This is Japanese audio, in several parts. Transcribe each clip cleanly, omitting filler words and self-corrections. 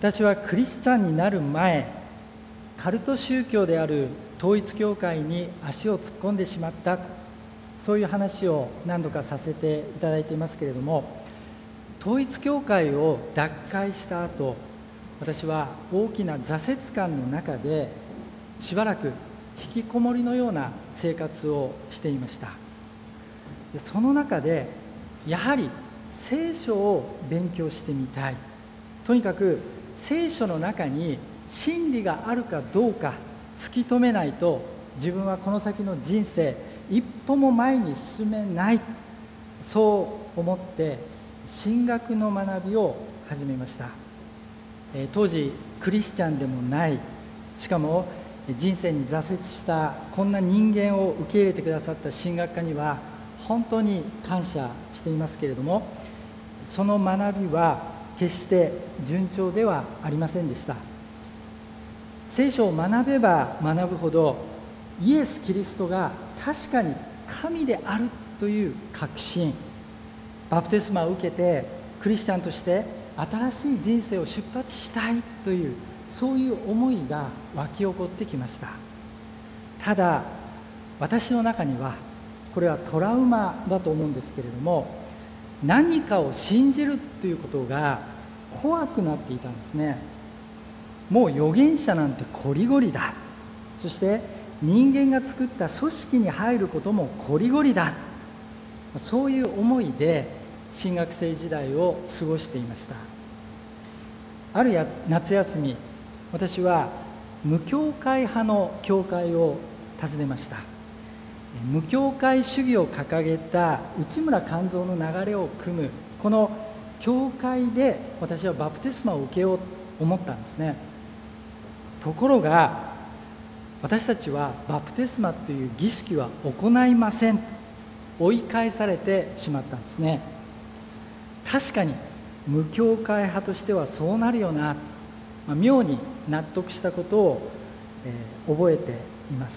私はクリスチャンになる前、カルト宗教である統一教会に足を突っ込んでしまった、そういう話を何度かさせていただいていますけれども、統一教会を脱会した後、私は大きな挫折感の中でしばらく引きこもりのような生活をしていました。その中でやはり聖書を勉強してみたい、とにかく聖書の中に真理があるかどうか突き止めないと自分はこの先の人生一歩も前に進めない、そう思って神学の学びを始めました。当時クリスチャンでもない、しかも人生に挫折したこんな人間を受け入れてくださった神学科には本当に感謝していますけれども、その学びは決して順調ではありませんでした。聖書を学べば学ぶほど、イエス・キリストが確かに神であるという確信、バプテスマを受けてクリスチャンとして新しい人生を出発したいという、そういう思いが湧き起こってきました。ただ私の中には、これはトラウマだと思うんですけれども、何かを信じるということが怖くなっていたんですね。もう預言者なんてこりごりだ、そして人間が作った組織に入ることもこりごりだ、そういう思いで神学生時代を過ごしていました。ある夏休み、私は無教会派の教会を訪ねました。無教会主義を掲げた内村勘三の流れを組むこの教会で私はバプテスマを受けようと思ったんですね。ところが私たちはバプテスマという儀式は行いませんと追い返されてしまったんですね。確かに無教会派としてはそうなるよな、妙に納得したことを、覚えています。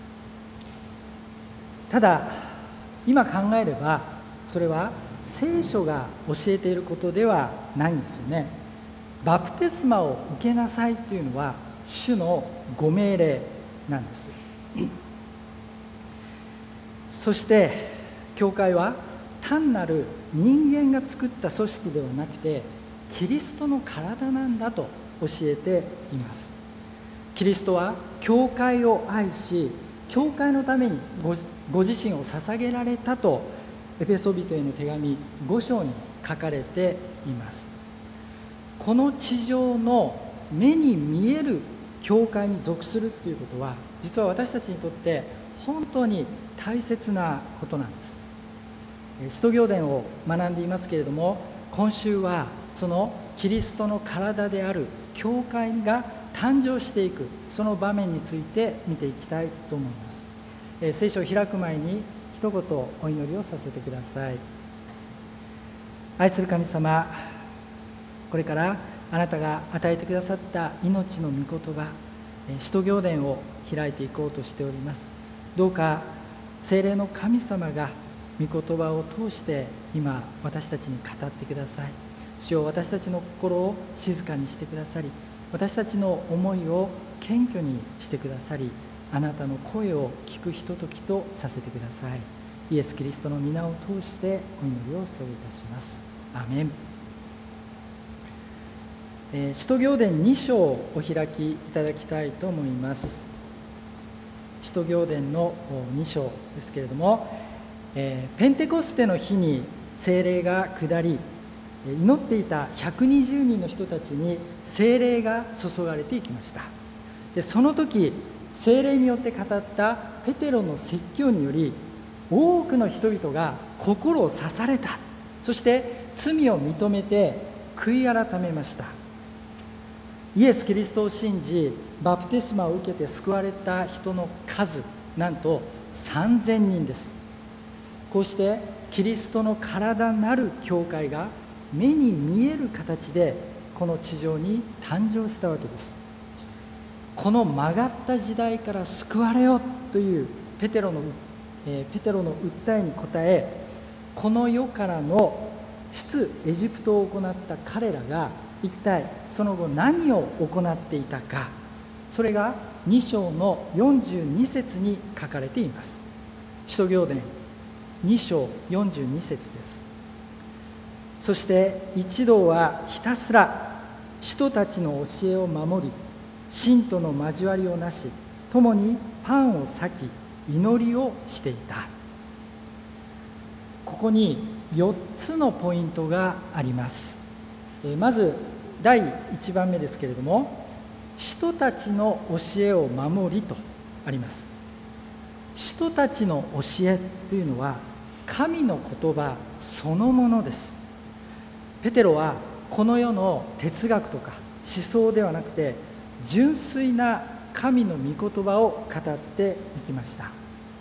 ただ今考えれば、それは聖書が教えていることではないんですよね。バプテスマを受けなさいというのは主のご命令なんです。そして教会は単なる人間が作った組織ではなくて、キリストの体なんだと教えています。キリストは教会を愛し、教会のためにご自身を捧げられたと、エペソビトへの手紙5章に書かれています。この地上の目に見える教会に属するということは、実は私たちにとって本当に大切なことなんです。使徒行伝を学んでいますけれども、今週はそのキリストの体である教会が誕生していく、その場面について見ていきたいと思います。聖書を開く前に一言お祈りをさせてください。愛する神様、これからあなたが与えてくださった命の御言葉、使徒行伝を開いていこうとしております。どうか聖霊の神様が御言葉を通して今私たちに語ってください。主よ、私たちの心を静かにしてくださり、私たちの思いを謙虚にしてくださり、あなたの声を聞くひとときとさせてください。イエス・キリストの皆を通してお祈りを添えいたします。アーメン。使徒行伝2章をお開きいただきたいと思います。使徒行伝の2章ですけれども、ペンテコステの日に聖霊が下り、祈っていた120人の人たちに聖霊が注がれていきました。でその時、聖霊によって語ったペテロの説教により、多くの人々が心を刺された。そして罪を認めて悔い改めました。イエス・キリストを信じバプテスマを受けて救われた人の数、なんと3000人です。こうしてキリストの体なる教会が目に見える形でこの地上に誕生したわけです。この曲がった時代から救われよというペテロの訴えに応え、この世からの出エジプトを行った彼らが一体その後何を行っていたか、それが2章の42節に書かれています。使徒行伝2章42節です。そして一同はひたすら人たちの教えを守り、信徒の交わりをなし、共にパンを裂き祈りをしていた。ここに4つのポイントがあります。まず第1番目ですけれども、人たちの教えを守りとあります。人たちの教えというのは神の言葉そのものです。ペテロはこの世の哲学とか思想ではなくて、純粋な神の御言葉を語っていきました。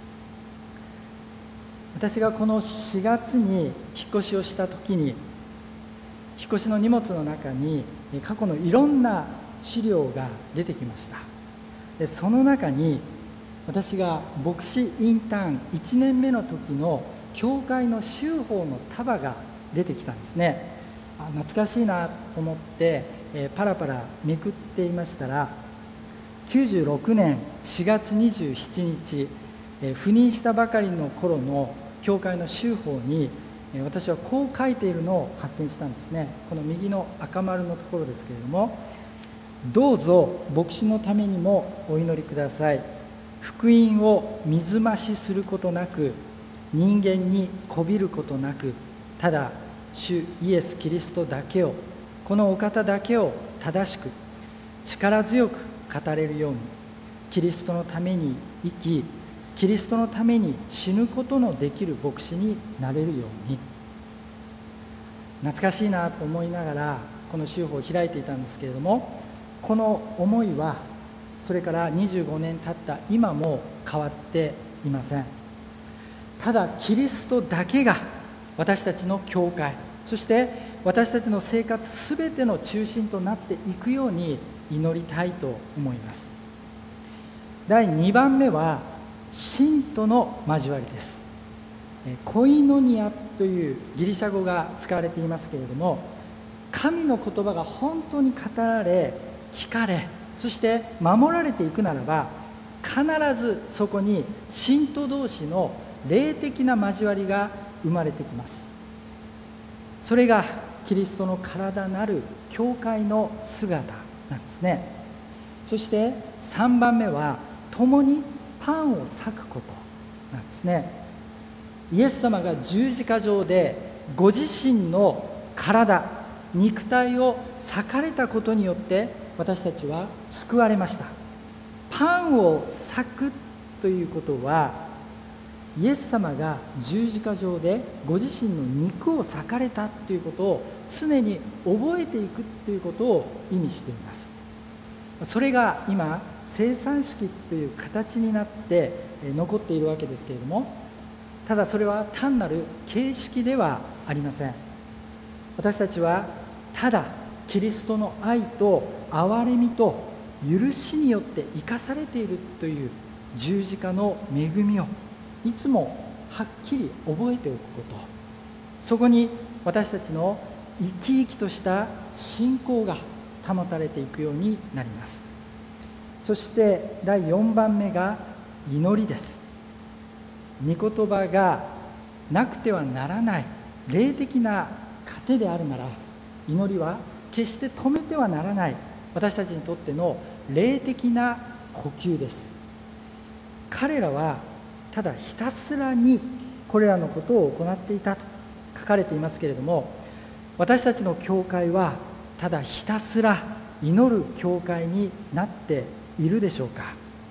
私がこの4月に引っ越しをした時に、引っ越しの荷物の中に過去のいろんな資料が出てきました。でその中に私が牧師インターン1年目の時の教会の修法の束が出てきたんですね。懐かしいなと思ってパラパラめくっていましたら、96年4月27日赴任したばかりの頃の教会の修法に私はこう書いているのを発見したんですね。この右の赤丸のところですけれども、どうぞ牧師のためにもお祈りください。福音を水増しすることなく、人間にこびることなく、ただ主イエス・キリストだけを、このお方だけを正しく力強く語れるように、キリストのために生き、キリストのために死ぬことのできる牧師になれるように。懐かしいなと思いながらこの修法を開いていたんですけれども、この思いはそれから25年経った今も変わっていません。ただキリストだけが私たちの教会、そして私たちの生活すべての中心となっていくように祈りたいと思います。第2番目は信徒の交わりです。コイノニアというギリシャ語が使われていますけれども、神の言葉が本当に語られ聞かれ、そして守られていくならば、必ずそこに信徒同士の霊的な交わりが生まれてきます。それがキリストの体なる教会の姿なんですね。そして3番目は共にパンを裂くことなんですね。イエス様が十字架上でご自身の体、肉体を裂かれたことによって私たちは救われました。パンを裂くということは、イエス様が十字架上でご自身の肉を裂かれたということを常に覚えていくということを意味しています。それが今生産式という形になって残っているわけですけれども、ただそれは単なる形式ではありません。私たちはただキリストの愛と憐れみと許しによって生かされているという十字架の恵みをいつもはっきり覚えておくこと、そこに私たちの生き生きとした信仰が保たれていくようになります。そして第4番目が祈りです。御言葉がなくてはならない霊的な糧であるなら、祈りは決して止めてはならない私たちにとっての霊的な呼吸です。彼らはただひたすらにこれらのことを行っていたと書かれていますけれども、私たちの教会はただひたすら祈る教会になっているでしょうか。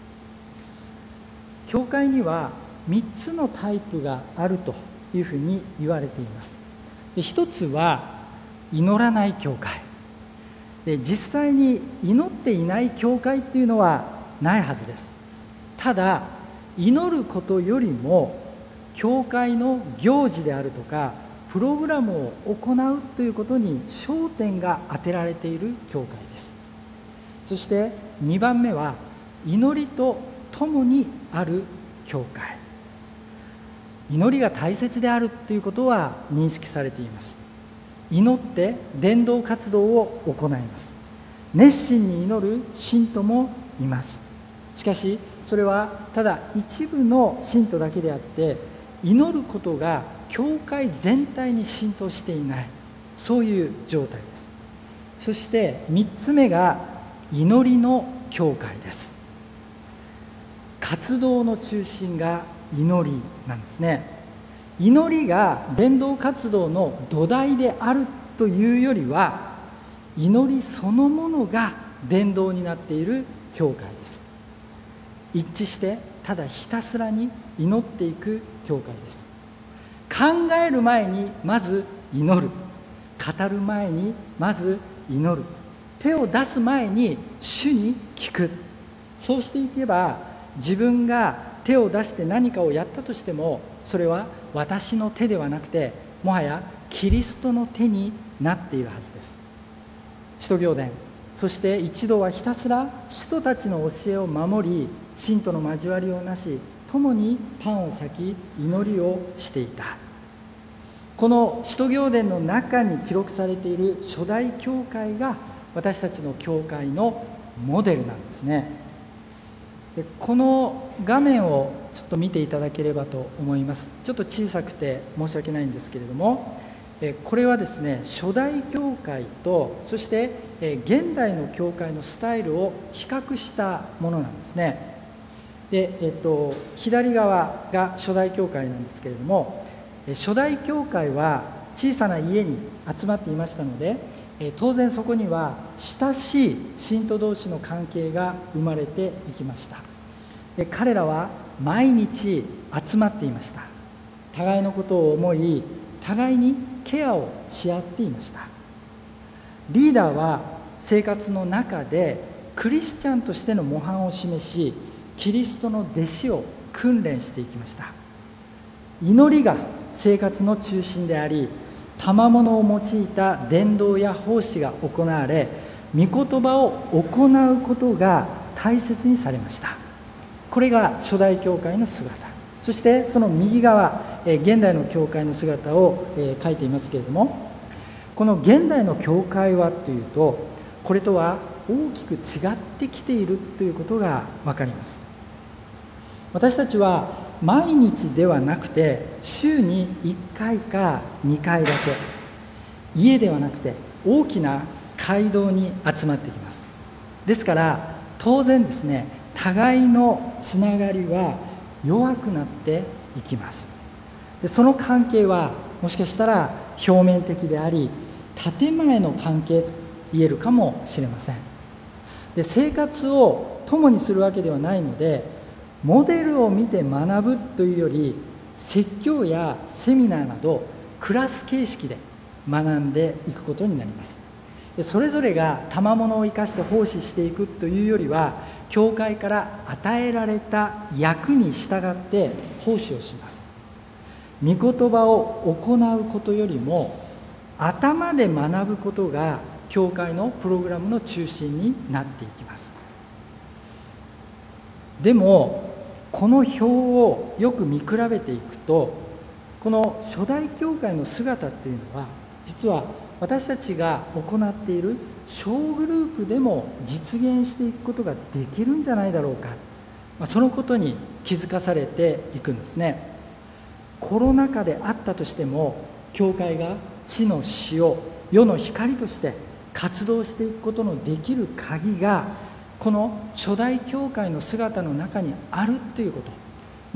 教会には3つのタイプがあるというふうに言われています。一つは祈らない教会で、実際に祈っていない教会っていうのはないはずです。ただ祈ることよりも教会の行事であるとかプログラムを行うということに焦点が当てられている教会です。そして2番目は祈りとともにある教会。祈りが大切であるということは認識されています。 祈って伝道活動を行います。熱心に祈る信徒もいます。しかしそれはただ一部の信徒だけであって、祈ることが教会全体に浸透していない、そういう状態です。そして3つ目が祈りの教会です。活動の中心が祈りなんですね。祈りが伝道活動の土台であるというよりは、祈りそのものが伝道になっている教会です。一致してただひたすらに祈っていく教会です。考える前にまず祈る、語る前にまず祈る、手を出す前に主に聞く。そうしていけば、自分が手を出して何かをやったとしても、それは私の手ではなくて、もはやキリストの手になっているはずです。使徒行伝、そして一度はひたすら使徒たちの教えを守り、信徒の交わりをなし、共にパンを裂き祈りをしていた。この使徒行伝の中に記録されている初代教会が私たちの教会のモデルなんですね。でこの画面をちょっと見ていただければと思います。ちょっと小さくて申し訳ないんですけれども、これはですね、初代教会とそして現代の教会のスタイルを比較したものなんですね。で、左側が初代教会なんですけれども、初代教会は小さな家に集まっていましたので、当然そこには親しい信徒同士の関係が生まれていきました。で、彼らは毎日集まっていました。互いのことを思い、互いにケアをし合っていました。リーダーは生活の中でクリスチャンとしての模範を示し、キリストの弟子を訓練していきました。祈りが生活の中心であり、賜物を用いた伝道や奉仕が行われ、御言葉を行うことが大切にされました。これが初代教会の姿。そしてその右側、現代の教会の姿を書いていますけれども、この現代の教会はというと、これとは大きく違ってきているということがわかります。私たちは毎日ではなくて、週に1回か2回だけ、家ではなくて大きな街道に集まってきます。ですから当然ですね、互いのつながりは弱くなっていきます。で、その関係はもしかしたら表面的であり、建前の関係と言えるかもしれません。で、生活を共にするわけではないので、モデルを見て学ぶというより、説教やセミナーなどクラス形式で学んでいくことになります。で、それぞれが賜物を生かして奉仕していくというよりは、教会から与えられた役に従って奉仕をします。御言葉を行うことよりも、頭で学ぶことが教会のプログラムの中心になっていきます。でもこの表をよく見比べていくと、この初代教会の姿っていうのは、実は私たちが行っている小グループでも実現していくことができるんじゃないだろうか、そのことに気づかされていくんですね。コロナ禍であったとしても、教会が地の塩、世の光として活動していくことのできる鍵が、この初代教会の姿の中にあるということ、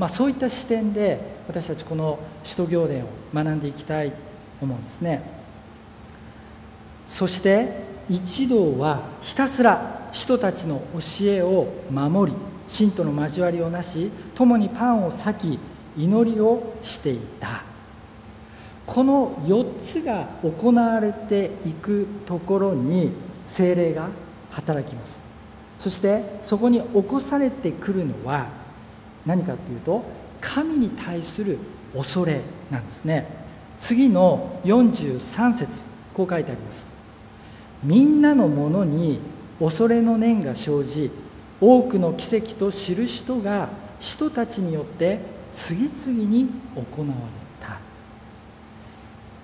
そういった視点で私たちこの使徒行伝を学んでいきたいと思うんですね。そして一同はひたすら使徒たちの教えを守り、信徒の交わりをなし、共にパンを裂き祈りをしていた。この4つが行われていくところに聖霊が働きます。そしてそこに起こされてくるのは何かというと、神に対する恐れなんですね。次の43節、こう書いてあります。みんなのものに恐れの念が生じ、多くの奇跡と印とが使徒たちによって次々に行われた。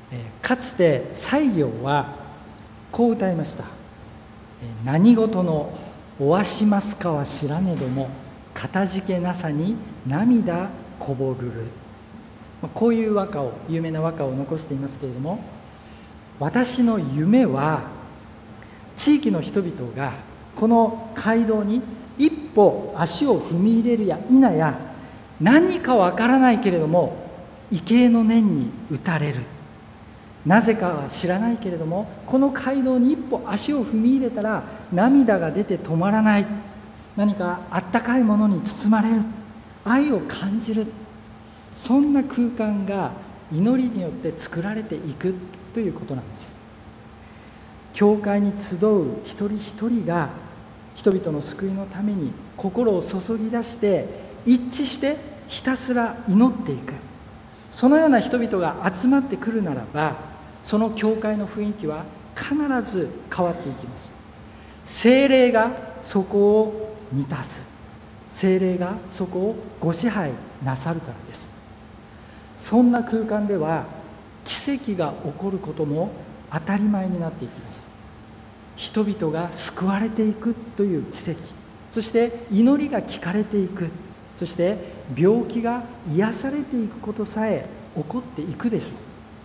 かつて西行はこう歌いました。何事のおわしますかは知らねども、かたじけなさに涙こぼるる。こういう和歌を、有名な和歌を残していますけれども、私の夢は地域の人々がこの街道に一歩足を踏み入れるや否や、何かわからないけれども畏敬の念に打たれる。なぜかは知らないけれども、この街道に一歩足を踏み入れたら涙が出て止まらない。何かあったかいものに包まれる。愛を感じる。そんな空間が祈りによって作られていくということなんです。教会に集う一人一人が人々の救いのために心を注ぎ出して一致してひたすら祈っていく。そのような人々が集まってくるならば、その教会の雰囲気は必ず変わっていきます。聖霊がそこを満たす。聖霊がそこをご支配なさるからです。そんな空間では奇跡が起こることも当たり前になっていきます。人々が救われていくという奇跡、そして祈りが聞かれていく、そして病気が癒されていくことさえ起こっていくでしょ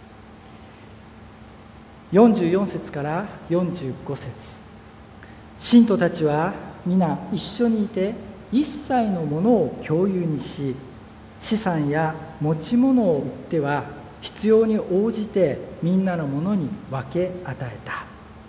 う。44節から45節、信徒たちは皆一緒にいて一切のものを共有にし、資産や持ち物を売っては必要に応じてみんなのものに分け与えた。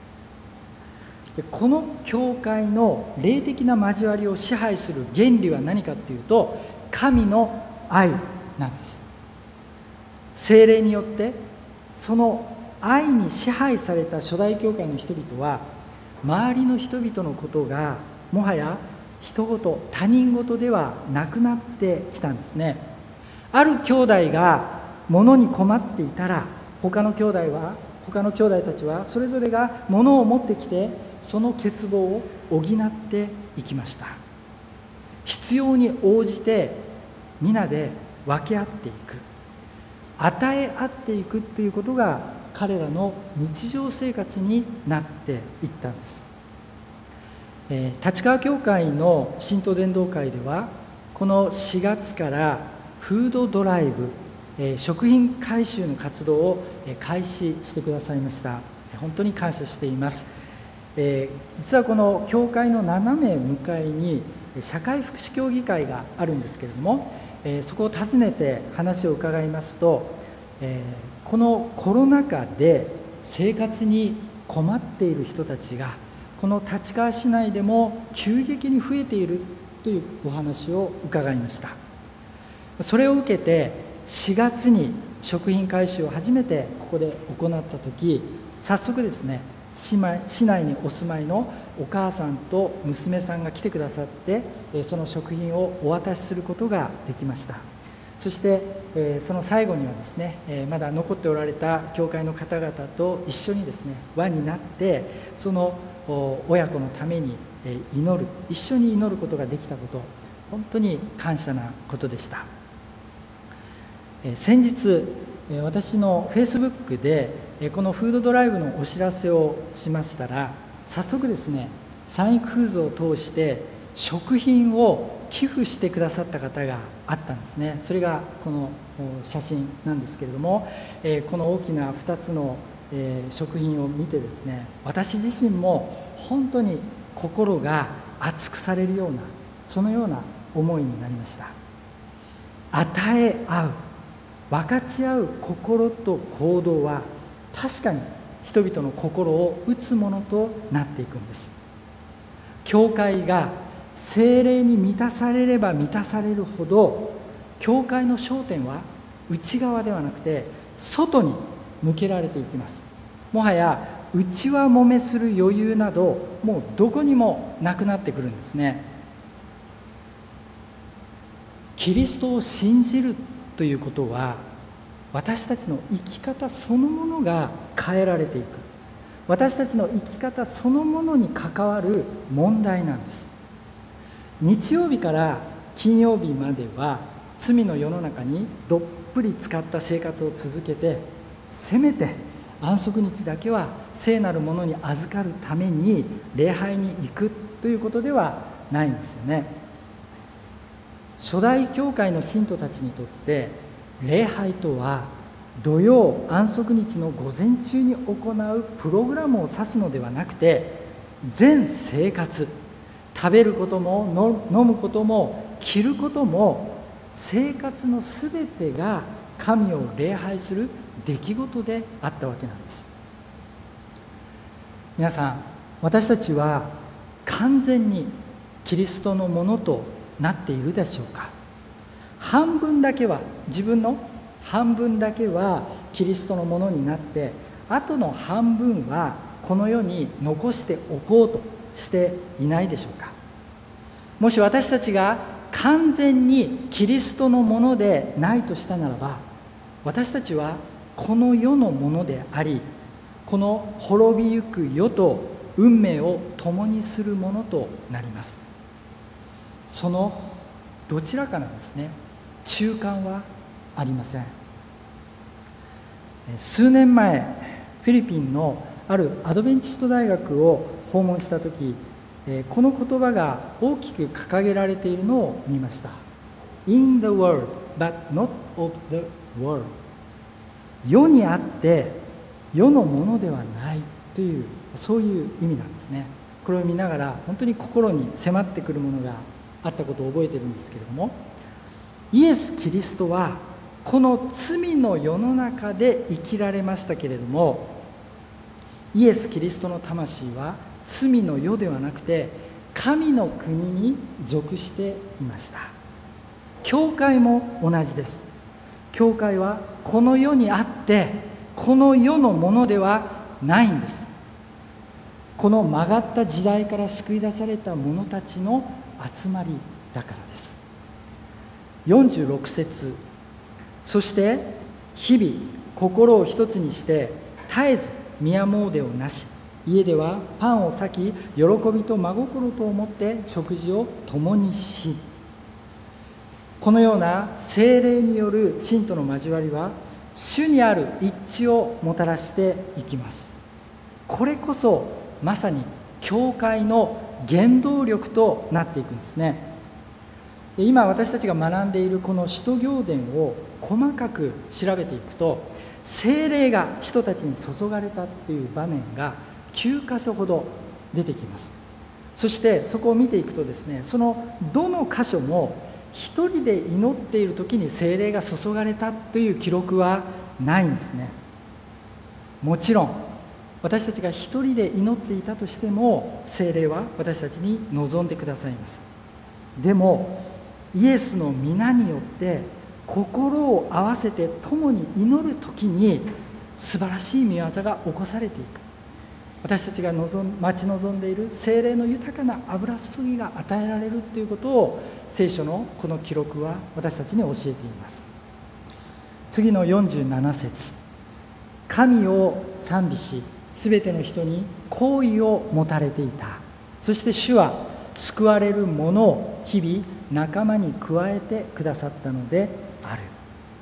この教会の霊的な交わりを支配する原理は何かというと、神の愛なんです。聖霊によってその愛に支配された初代教会の人々は、周りの人々のことがもはや人事、他人事ではなくなってきたんですね。ある兄弟が物に困っていたら、他の兄弟たちはそれぞれが物を持ってきて、その欠乏を補っていきました。必要に応じて皆で分け合っていく、与え合っていくということが彼らの日常生活になっていったんです。立川教会の神道伝道会では、この4月からフードドライブ、食品回収の活動を開始してくださいました。本当に感謝しています。実はこの教会の斜め向かいに社会福祉協議会があるんですけれども、そこを訪ねて話を伺いますと、このコロナ禍で生活に困っている人たちがこの立川市内でも急激に増えているというお話を伺いました。それを受けて4月に食品回収を初めてここで行った時、早速ですね、市内にお住まいのお母さんと娘さんが来てくださって、その食品をお渡しすることができました。そして、その最後にはですね、まだ残っておられた教会の方々と一緒にですね、輪になってその親子のために一緒に祈ることができたこと、本当に感謝なことでした。先日私のフェイスブックでこのフードドライブのお知らせをしましたら、早速ですね、三育フーズを通して食品を寄付してくださった方があったんですね。それがこの写真なんですけれども、この大きな2つの食品を見てですね、私自身も本当に心が熱くされるような、そのような思いになりました。与え合う、分かち合う心と行動は確かに人々の心を打つものとなっていくんです。教会が聖霊に満たされれば満たされるほど、教会の焦点は内側ではなくて外に向けられていきます。もはや内輪もめする余裕などもうどこにもなくなってくるんですね。キリストを信じるということは、私たちの生き方そのものが変えられていく、私たちの生き方そのものに関わる問題なんです。日曜日から金曜日までは罪の世の中にどっぷり使った生活を続けて、 せめて安息日だけは聖なるものに預かるために礼拝に行くということではないんですよね。初代教会の信徒たちにとって礼拝とは土曜安息日の午前中に行うプログラムを指すのではなくて、全生活、食べることも飲むことも着ることも、生活のすべてが神を礼拝する出来事であったわけなんです。皆さん、私たちは完全にキリストのものとなっているでしょうか。半分だけは、自分の半分だけはキリストのものになって、あとの半分はこの世に残しておこうとしていないでしょうか。もし私たちが完全にキリストのものでないとしたならば、私たちはこの世のものであり、この滅びゆく世と運命を共にするものとなります。そのどちらかなんですね。中間はありません。数年前、フィリピンのあるアドベンチスト大学を訪問したとき、この言葉が大きく掲げられているのを見ました。 In the world, but not of the world。 世にあって世のものではないという、そういう意味なんですね。これを見ながら本当に心に迫ってくるものがあったことを覚えているんですけれども、イエス・キリストはこの罪の世の中で生きられましたけれども、イエス・キリストの魂は罪の世ではなくて神の国に属していました。教会も同じです。教会はこの世にあってこの世のものではないんです。この曲がった時代から救い出された者たちの集まりだからです。46節、そして日々心を一つにして絶えず宮詣をなし、家ではパンを裂き喜びと真心と思って食事を共にし、このような聖霊による信徒の交わりは主にある一致をもたらしていきます。これこそまさに教会の原動力となっていくんですね。で、今私たちが学んでいるこの使徒行伝を細かく調べていくと、聖霊が人たちに注がれたっていう場面が9箇所ほど出てきます。そしてそこを見ていくとですね、そのどの箇所も一人で祈っている時に聖霊が注がれたという記録はないんですね。もちろん私たちが一人で祈っていたとしても聖霊は私たちに望んでくださいます。でもイエスの皆によって心を合わせて共に祈る時に素晴らしい御業が起こされていく。私たちが待ち望んでいる聖霊の豊かな油注ぎが与えられるということを聖書のこの記録は私たちに教えています。次の47節、神を賛美しすべての人に好意を持たれていた。そして主は救われる者を日々仲間に加えてくださったのである。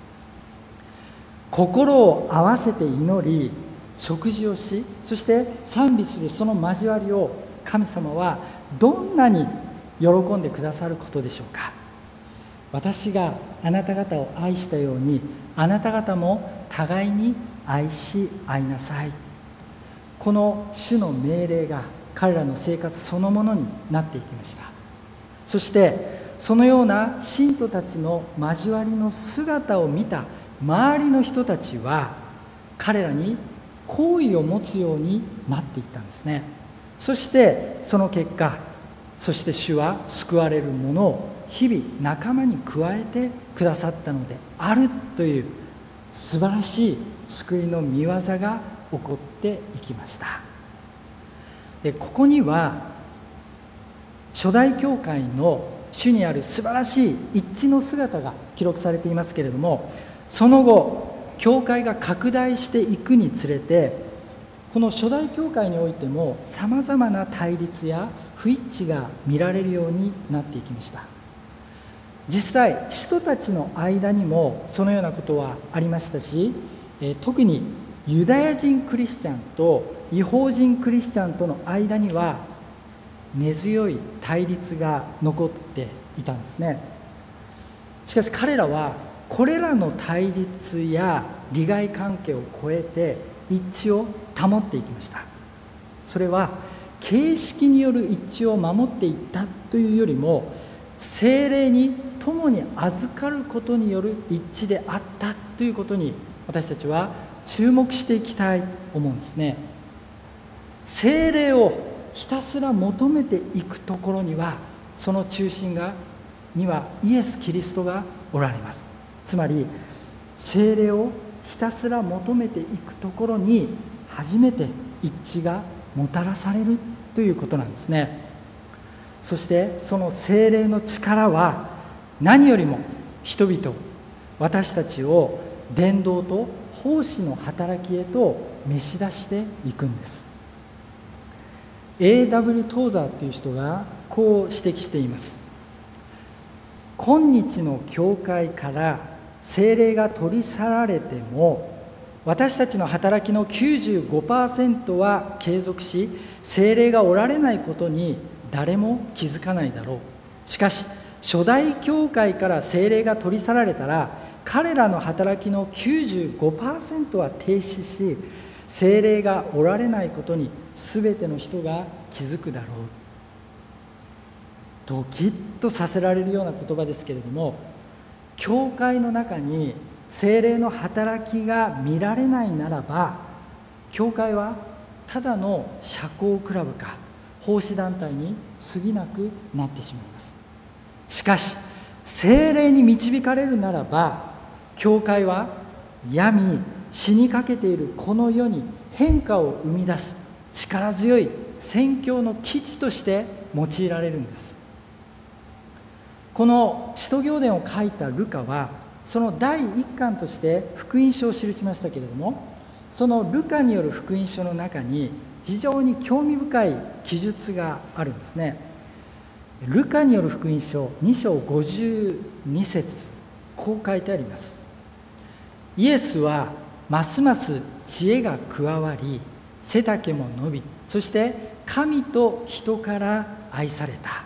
心を合わせて祈り食事をし、そして賛美するその交わりを神様はどんなに喜んでくださることでしょうか。私があなた方を愛したようにあなた方も互いに愛し合いなさい。この主の命令が彼らの生活そのものになっていきました。そしてそのような信徒たちの交わりの姿を見た周りの人たちは彼らに好意を持つようになっていったんですね。そしてその結果、そして主は救われる者を日々仲間に加えてくださったのであるという素晴らしい救いの御業が起こっていきました。で、ここには初代教会の主にある素晴らしい一致の姿が記録されていますけれども、その後教会が拡大していくにつれて、この初代教会においてもさまざまな対立や不一致が見られるようになっていきました。実際使徒たちの間にもそのようなことはありましたし、 特にユダヤ人クリスチャンと異邦人クリスチャンとの間には根強い対立が残っていたんですね。しかし彼らはこれらの対立や利害関係を超えて一致を保っていきました。それは形式による一致を守っていったというよりも、聖霊に共に預かることによる一致であったということに私たちは注目していきたいと思うんですね。聖霊をひたすら求めていくところには、その中心にはイエス・キリストがおられます。つまり聖霊をひたすら求めていくところに初めて一致がもたらされるということなんですね。そしてその聖霊の力は何よりも人々、私たちを伝道と奉仕の働きへと召し出していくんです。 A.W. トーザーという人がこう指摘しています。今日の教会から聖霊が取り去られても、私たちの働きの 95% は継続し、聖霊がおられないことに誰も気づかないだろう。しかし初代教会から聖霊が取り去られたら、彼らの働きの 95% は停止し、聖霊がおられないことに全ての人が気づくだろう。ドキッとさせられるような言葉ですけれども、教会の中に聖霊の働きが見られないならば、教会はただの社交クラブか奉仕団体に過ぎなくなってしまいます。しかし聖霊に導かれるならば、教会は病み死にかけているこの世に変化を生み出す力強い宣教の基地として用いられるんです。この使徒行伝を書いたルカは、その第一巻として福音書を記しましたけれども、そのルカによる福音書の中に非常に興味深い記述があるんですね。ルカによる福音書2章52節、こう書いてあります。イエスはますます知恵が加わり、背丈も伸び、そして神と人から愛された。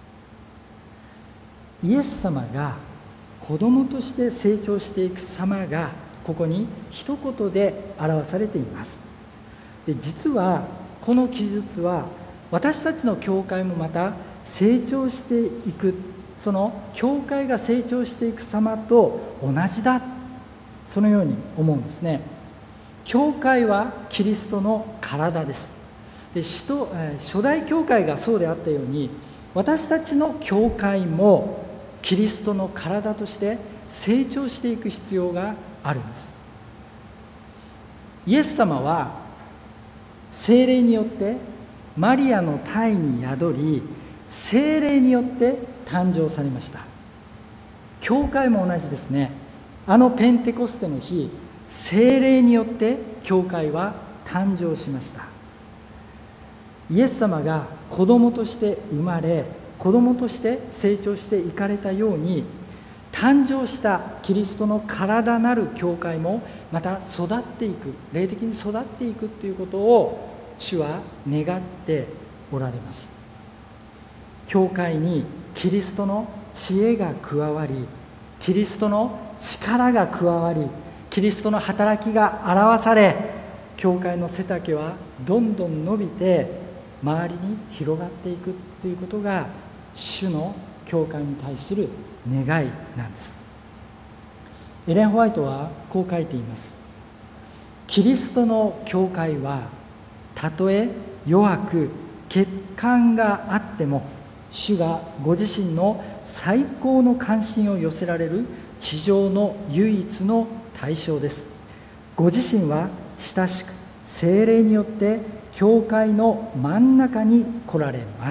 イエス様が子供として成長していく様がここに一言で表されています。で、実はこの記述は私たちの教会もまた成長していく、その教会が成長していく様と同じだ、そのように思うんですね。教会はキリストの体です。で、初代教会がそうであったように、私たちの教会もキリストの体として成長していく必要があるんです。イエス様は聖霊によってマリアの胎に宿り、聖霊によって誕生されました。教会も同じですね。あのペンテコステの日、聖霊によって教会は誕生しました。イエス様が子供として生まれ、子供として成長していかれたように、誕生したキリストの体なる教会もまた育っていく、霊的に育っていくということを主は願っておられます。教会にキリストの知恵が加わり、キリストの力が加わり、キリストの働きが表され、教会の背丈はどんどん伸びて周りに広がっていくということが主の教会に対する願いなんです。エレン・ホワイトはこう書いています。キリストの教会はたとえ弱く欠陥があっても、主がご自身の最高の関心を寄せられる地上の唯一の対象です。ご自身は親しく聖霊によって教会の真ん中に来られます。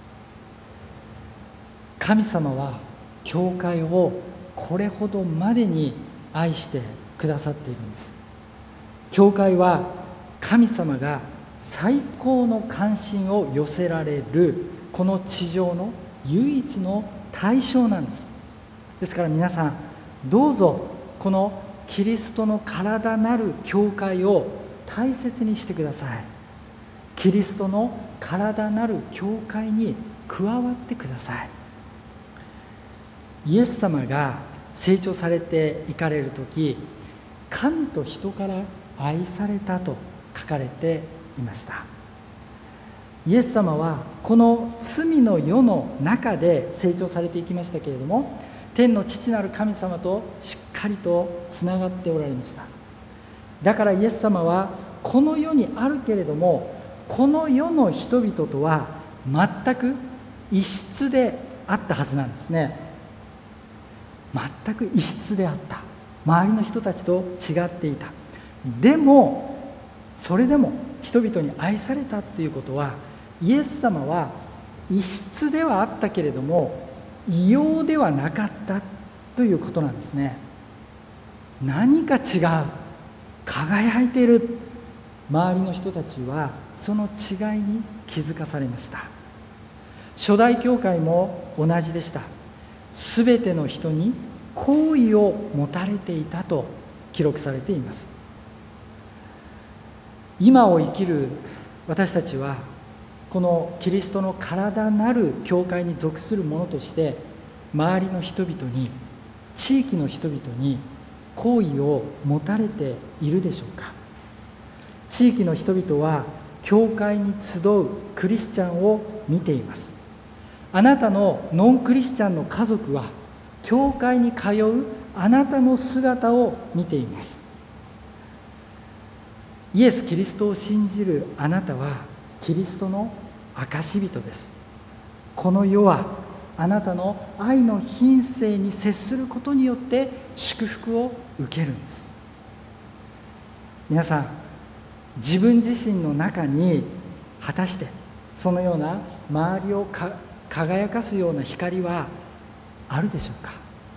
神様は教会をこれほどまでに愛してくださっているんです。教会は神様が最高の関心を寄せられるこの地上の唯一の対象なんです。ですから皆さん、どうぞこのキリストの体なる教会を大切にしてください。キリストの体なる教会に加わってください。イエス様が成長されていかれるとき、神と人から愛されたと書かれていました。イエス様はこの罪の世の中で成長されていきましたけれども、天の父なる神様としっかりとつながっておられました。だからイエス様はこの世にあるけれども、この世の人々とは全く異質であったはずなんですね。全く異質であった。周りの人たちと違っていた。でもそれでも人々に愛されたということは、イエス様は異質ではあったけれども異様ではなかったということなんですね。何か違う、輝いている。周りの人たちはその違いに気づかされました。初代教会も同じでした。すべての人に好意を持たれていたと記録されています。今を生きる私たちは、このキリストの体なる教会に属する者として、周りの人々に、地域の人々に好意を持たれているでしょうか。地域の人々は教会に集うクリスチャンを見ています。あなたのノンクリスチャンの家族は教会に通うあなたの姿を見ています。イエス・キリストを信じるあなたはキリストの証人です。この世はあなたの愛の品性に接することによって祝福を受けるんです。皆さん、自分自身の中に果たしてそのような周りを輝かすような光はあるでしょうか。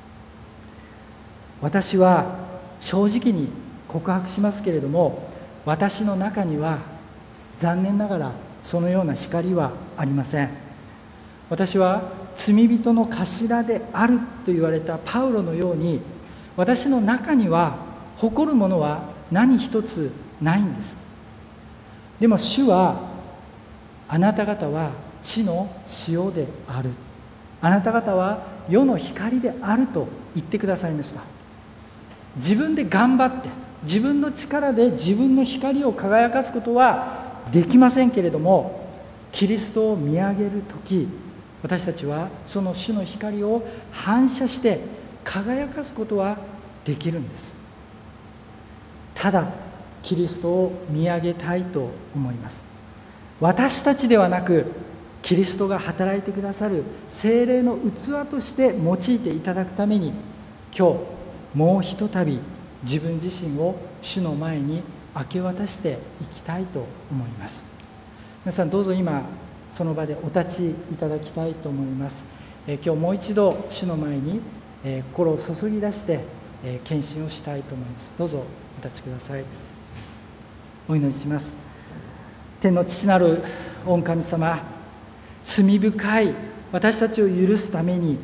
私は正直に告白しますけれども、私の中には残念ながらそのような光はありません。私は罪人の頭であると言われたパウロのように、私の中には誇るものは何一つないんです。でも主は、あなた方は地の塩である、あなた方は世の光であると言ってくださいました。自分で頑張って自分の力で自分の光を輝かすことはできませんけれども、キリストを見上げるとき、私たちはその主の光を反射して輝かすことはできるんです。ただキリストを見上げたいと思います。私たちではなく、キリストが働いてくださる聖霊の器として用いていただくために、今日もうひとたび自分自身を主の前に明け渡していきたいと思います。皆さん、どうぞ今その場でお立ちいただきたいと思います。今日もう一度主の前に心を注ぎ出して献身をしたいと思います。どうぞお立ちください。お祈りします。天の父なる御神様、罪深い私たちを許すために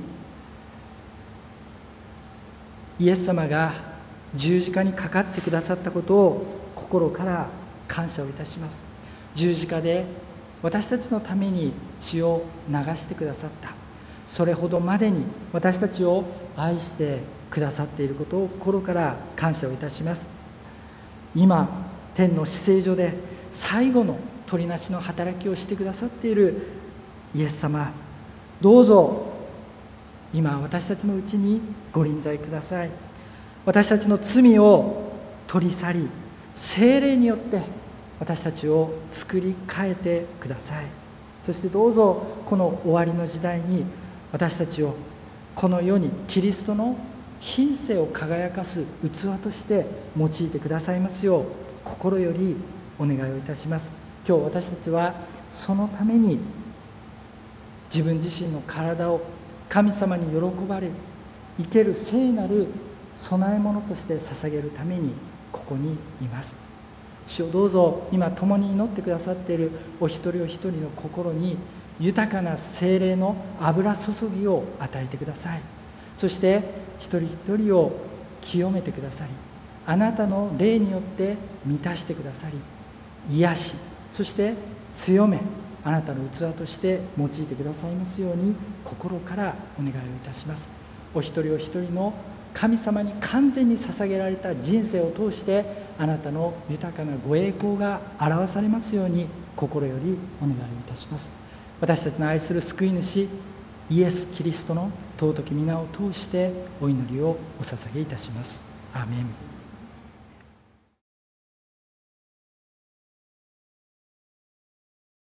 イエス様が十字架にかかってくださったことを心から感謝をいたします。十字架で私たちのために血を流してくださった、それほどまでに私たちを愛してくださっていることを心から感謝をいたします。今天の至聖所で最後の取りなしの働きをしてくださっているイエス様、どうぞ今私たちのうちにご臨在ください。私たちの罪を取り去り、聖霊によって私たちを作り変えてください。そしてどうぞこの終わりの時代に私たちをこの世にキリストの品性を輝かす器として用いてくださいますよう心よりお願いをいたします。今日私たちはそのために自分自身の体を神様に喜ばれ生ける聖なる供え物として捧げるためにここにいます。主をどうぞ今共に祈ってくださっているお一人お一人の心に豊かな聖霊の油注ぎを与えてください。そして一人一人を清めてくださり、 あなたの霊によって満たしてくださり、癒し、そして強め、あなたの器として用いてくださいますように心からお願いをいたします。お一人お一人の神様に完全に捧げられた人生を通して、あなたの豊かなご栄光が表されますように心よりお願いをいたします。私たちの愛する救い主イエス・キリストの尊き皆を通してお祈りをお捧げいたします。アーメン。